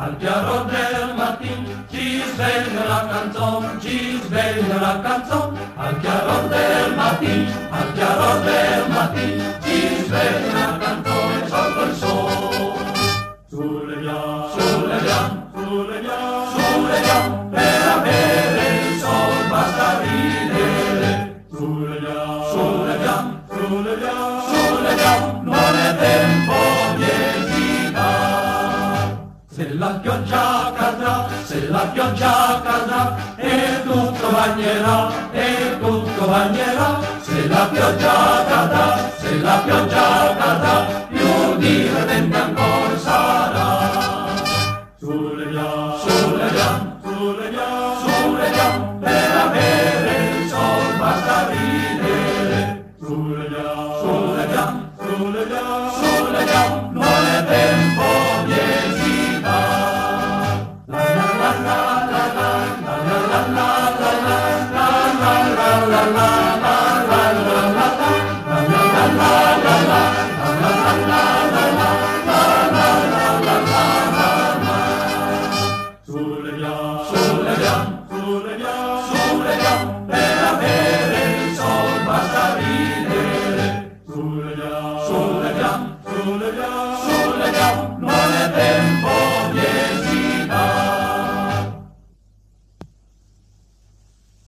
al chiaro del mattino ci sveglia la canzone, ci sveglia la canzone, al chiaro del mattino, al chiaro del mattino, ci sveglia la canzone sotto il sole. Sulle viane, sulle viane, sulle viane, sulle viane, per avere il sol basta ridere. Sulle viane, sulle viane, sulle viane, sulle viane, non è tempo di esitare. Se la pioggia cadrà, se la pioggia cadrà, e tutto bagnerà, e tutto bagnerà. Se la pioggia cadrà, se la pioggia cadrà, più divertente ancora.